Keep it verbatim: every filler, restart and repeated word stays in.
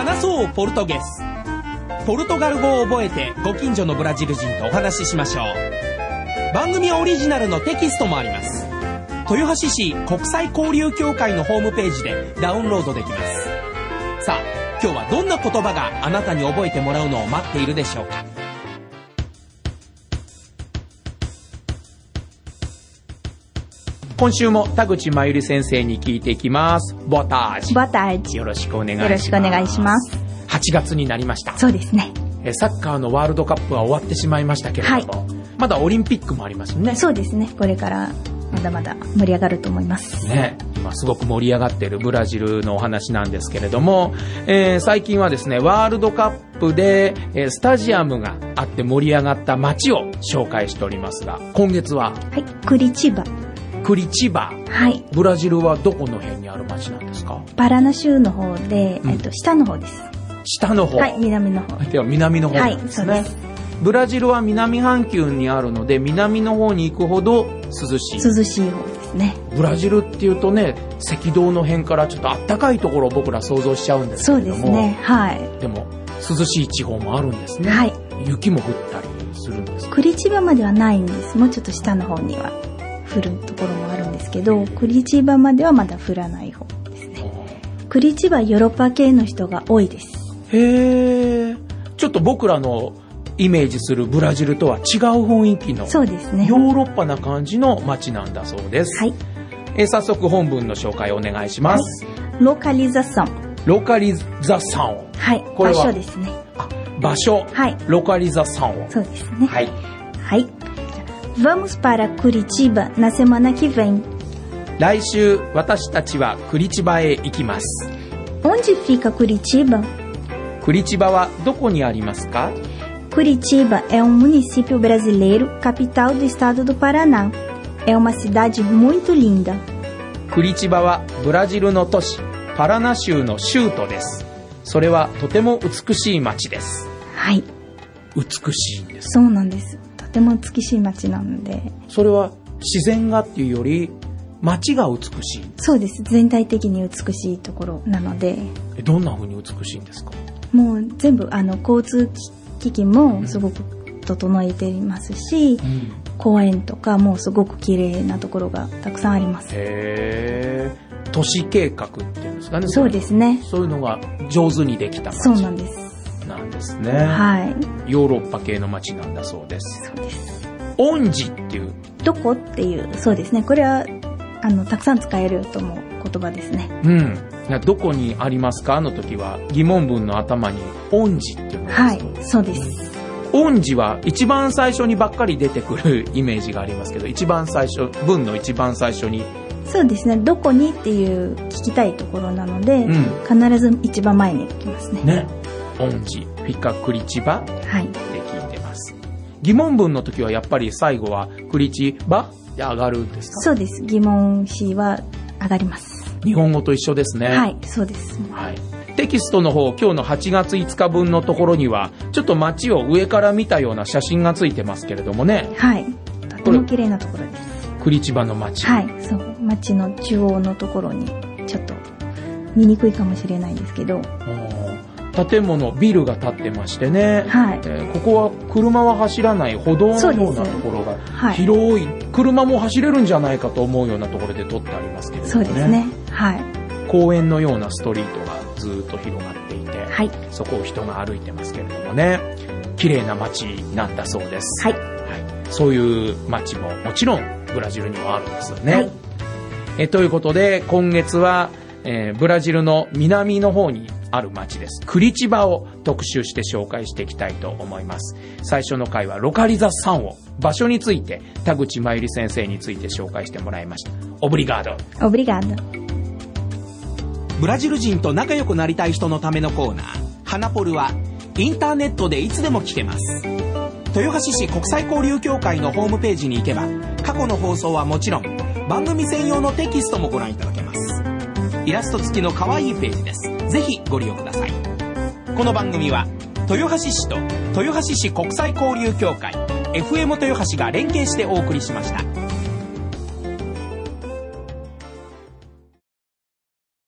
話そうポルトゲス。ポルトガル語を覚えてご近所のブラジル人とお話ししましょう。番組オリジナルのテキストもあります。豊橋市国際交流協会のホームページでダウンロードできます。さあ、今日はどんな言葉があなたに覚えてもらうのを待っているでしょうか。今週も田口真由里先生に聞いていきます。ボタージ。 ボタージ。 よろしくお願いします。 よろしくお願いします。 はちがつになりました。 そうですね。 サッカーのワールドカップは終わってしまいましたけれども、はい、まだオリンピックもありますよね。 そうですね。これからまだまだ盛り上がると思います。 ね、今すごく盛り上がっているブラジルのお話なんですけれども、えー、最近はですね、ワールドカップで、えー、スタジアムがあって盛り上がった街を紹介しておりますが、今月は、 はい、クリチバ。 クリチバ。 はい。 ブラジルはどこの辺にある街なんですか？ パラナ州の方で、うん、えっと下の方です。 下の方。 はい、南の方。 では南の方なんですね。はい、そうです。ブラジルは南半球にあるので、南の方に行くほど涼しい。 涼しい方ですね。 ブラジルっていうとね、赤道の辺からちょっと暖かいところを僕ら想像しちゃうんですけれども。 そうですね。はい。 でも涼しい地方もあるんですね。 はい。 雪も降ったりするんですか？ クリチバまではないんです。もうちょっと下の方には降るところもあるんですけど、クリチバまではまだ降らない方ですね。クリチバヨーロッパ系の人が多いです。 へー。ちょっと僕らのイメージするブラジルとは違う雰囲気の、 そうですね、 ヨーロッパな感じの街なんだそうです。 はい。 えー、早速本文の紹介をお願いします。 はい、ロカリザソン。 ロカリザソン。 はい。これは場所ですね。 あ、場所。 はい。 ロカリザソン。 そうですね。 はい。 はい。Vamos para Curitiba na semana que vem. 来週私たちはクリチバへ行きます。 Onde fica Curitiba? クリチバはどこにありますか？ Curitiba é um município brasileiro, capital do estado do Paraná. É uma cidade muito linda. クリチバはブラジルの都市パラナ州の州都です。それはとても美しい街です。 はい。 美しいんです。 そうなんです。とても美しい街なので。 それは自然がっていうより街が美しい。 そうです。全体的に美しいところなので。 え、どんな風に美しいんですか？ もう全部あの交通機器もすごく整えていますし、うん、公園とかもすごく綺麗なところがたくさんあります。 へー。都市計画っていうんですかね。 そうですね。 そういうのが上手にできた街。 そうなんです。 なんですね。 はい。 ヨーロッパ系の街なんだそうです。 そうです。 オンジっていう。 どこっていう、そうですね。これはあのたくさん使えると思う言葉ですね。 うん。どこにありますかの時は疑問文の頭にオンジっていうのがある。 はい、そうです。 オンジは一番最初にばっかり出てくるイメージがありますけど、一番最初、文の一番最初に。 そうですね。どこにっていう聞きたいところなので、うん、必ず一番前に来ますね。 ね。オンジ、フィカクリチバ、 はい、 って聞いてます。疑問文の時はやっぱり最後はクリチバで上がるんですか？ そうです。疑問詞は上がります。 日本語と一緒ですね。 はい、そうです。 はい。テキストの方、今日のはちがついつか分のところにはちょっと街を上から見たような写真がついてますけれどもね。 はい。とても綺麗なところです。 クリチバの街。 はい、そう。街の中央のところにちょっと見にくいかもしれないですけど。 建物、ビルが建ってましてね、 はい、 えー、ここは車は走らない歩道のようなところが広い、はい、車も走れるんじゃないかと思うようなところで撮ってありますけれどもね。 そうですね、はい、 公園のようなストリートがずっと広がっていて、 はい、 そこを人が歩いてますけれどもね、綺麗な街なんだそうです、 はいはい、 そういう街ももちろんブラジルにはあるんですよね、 はい、 えということで今月は、えー、ブラジルの南の方にある町です。クリチバを特集して紹介していきたいと思います。最初の回はロカリザさんを、場所について田口真由里先生について紹介してもらいました。オブリガード。 オブリガード。 ブラジル人と仲良くなりたい人のためのコーナー、ハナポルはインターネットでいつでも聞けます。豊橋市国際交流協会のホームページに行けば、過去の放送はもちろん番組専用のテキストもご覧いただけます。イラスト付きの可愛いページです。ぜひご利用ください。この番組は豊橋市と豊橋市国際交流協会 エフエム 豊橋が連携してお送りしました。